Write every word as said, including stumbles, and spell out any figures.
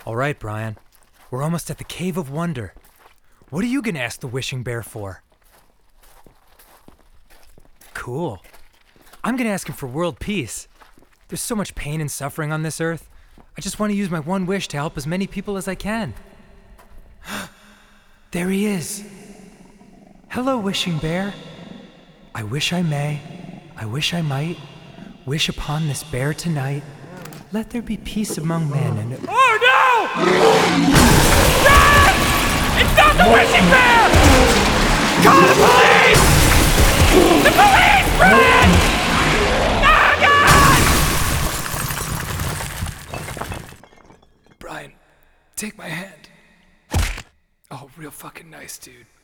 All right, Brian. We're almost at the Cave of Wonder. What are you gonna ask the Wishing Bear for? Cool. I'm gonna ask him for world peace. There's so much pain and suffering on this earth. I just want to use my one wish to help as many people as I can. There he is. Hello, Wishing Bear. I wish I may, I wish I might, wish upon this bear tonight. Let there be peace among men and... Oh no! Run! It's not the Wishing Bear! Call the police! The police! Run! Oh God! Brian, take my hand. Oh, real fucking nice, dude.